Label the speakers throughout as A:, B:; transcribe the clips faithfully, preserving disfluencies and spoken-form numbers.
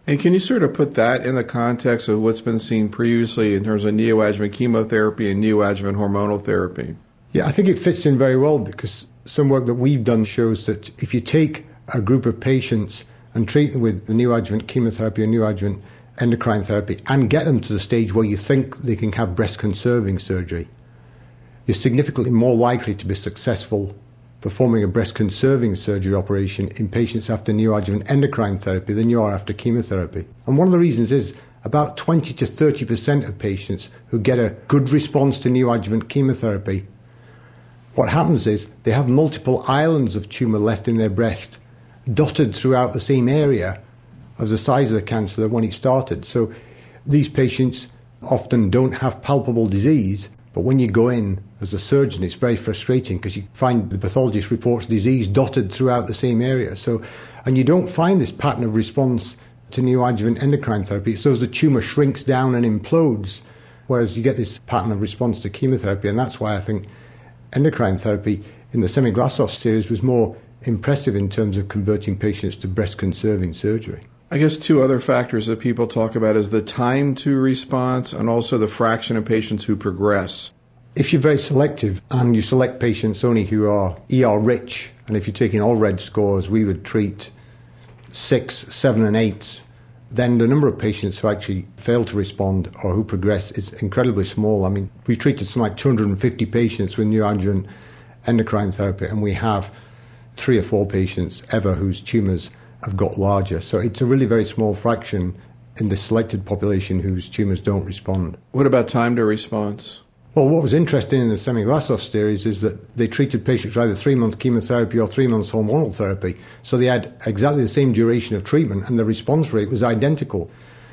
A: And can you sort of put that in the context of what's been seen previously in terms of neoadjuvant chemotherapy and neoadjuvant hormonal therapy?
B: Yeah, I think it fits in very well because some work that we've done shows that if you take a group of patients and treat them with the neoadjuvant chemotherapy or neoadjuvant endocrine therapy and get them to the stage where you think they can have breast-conserving surgery, you're significantly more likely to be successful performing a breast-conserving surgery operation in patients after neoadjuvant endocrine therapy than you are after chemotherapy. And one of the reasons is about twenty to thirty percent of patients who get a good response to neoadjuvant chemotherapy, what happens is they have multiple islands of tumour left in their breast, dotted throughout the same area of the size of the cancer when it started. So these patients often don't have palpable disease, but when you go in as a surgeon, it's very frustrating because you find the pathologist reports disease dotted throughout the same area. So, and you don't find this pattern of response to neoadjuvant endocrine therapy. It's as the tumour shrinks down and implodes, whereas you get this pattern of response to chemotherapy, and that's why I think endocrine therapy in the Semiglassos series was more impressive in terms of converting patients to breast-conserving surgery.
A: I guess two other factors that people talk about is the time to response and also the fraction of patients who progress.
B: If you're very selective and you select patients only who are E R rich, and if you're taking all red scores, we would treat six, seven and eights, then the number of patients who actually fail to respond or who progress is incredibly small. I mean, we've treated something like two hundred fifty patients with neoadjuvant endocrine therapy, and we have three or four patients ever whose tumours have got larger. So it's a really very small fraction in the selected population whose tumours don't respond.
A: What about time to response?
B: Well, what was interesting in the Semiglassos series is that they treated patients with either three months chemotherapy or three months hormonal therapy. So they had exactly the same duration of treatment and the response rate was identical.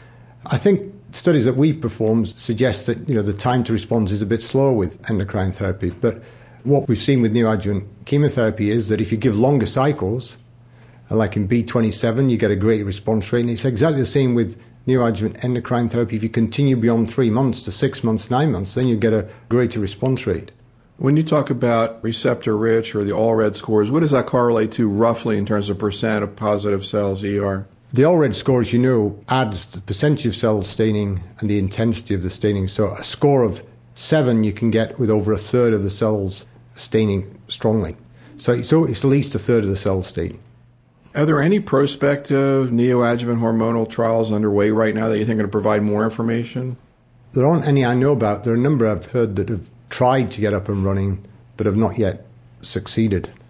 B: I think studies that we've performed suggest that, you know, the time to response is a bit slower with endocrine therapy. But what we've seen with neoadjuvant chemotherapy is that if you give longer cycles, like in B twenty-seven, you get a great response rate. And it's exactly the same with neoadjuvant endocrine therapy. If you continue beyond three months to six months, nine months, then you get a greater response rate.
A: When you talk about receptor-rich or the all-red scores, what does that correlate to roughly in terms of percent of positive cells, E R?
B: The all-red score, as you know, adds the percentage of cells staining and the intensity of the staining. So a score of seven you can get with over a third of the cells staining strongly. So it's, it's at least a third of the cells staining.
A: Are there any prospective neoadjuvant hormonal trials underway right now that you think are going to provide more information?
B: There aren't any I know about. There are a number I've heard that have tried to get up and running but have not yet succeeded.